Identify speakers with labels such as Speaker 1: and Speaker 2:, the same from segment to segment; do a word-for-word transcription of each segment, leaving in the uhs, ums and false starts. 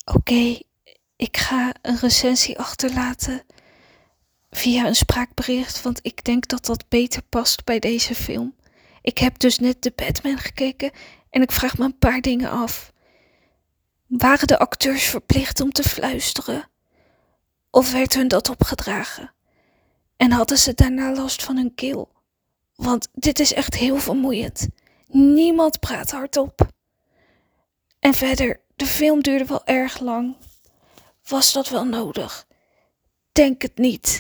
Speaker 1: Oké, okay, ik ga een recensie achterlaten via een spraakbericht, want ik denk dat dat beter past bij deze film. Ik heb dus net The Batman gekeken en ik vraag me een paar dingen af. Waren de acteurs verplicht om te fluisteren? Of werd hun dat opgedragen? En hadden ze daarna last van hun keel? Want dit is echt heel vermoeiend. Niemand praat hardop. En verder, de film duurde wel erg lang. Was dat wel nodig? Denk het niet.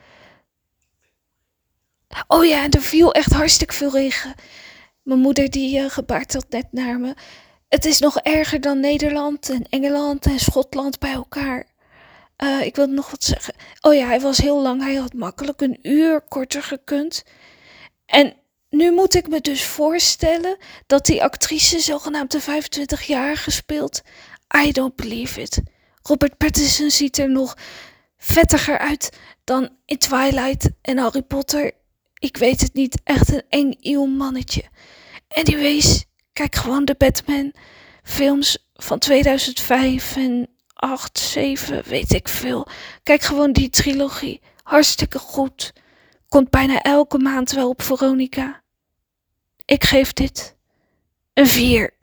Speaker 1: Oh ja, en er viel echt hartstikke veel regen. Mijn moeder die uh, gebaart dat net naar me. Het is nog erger dan Nederland en Engeland en Schotland bij elkaar. Uh, ik wilde nog wat zeggen. Oh ja, hij was heel lang. Hij had makkelijk een uur korter gekund. En nu moet ik me dus voorstellen dat die actrice zogenaamd de vijfentwintigjarige speelt. I don't believe it. Robert Pattinson ziet er nog vettiger uit dan in Twilight en Harry Potter. Ik weet het niet, echt een eng eeuw mannetje. Anyways, kijk gewoon de Batman films van tweeduizend vijf en acht, zeven, weet ik veel. Kijk gewoon die trilogie, hartstikke goed. Komt bijna elke maand wel op Veronica. Ik geef dit een vier.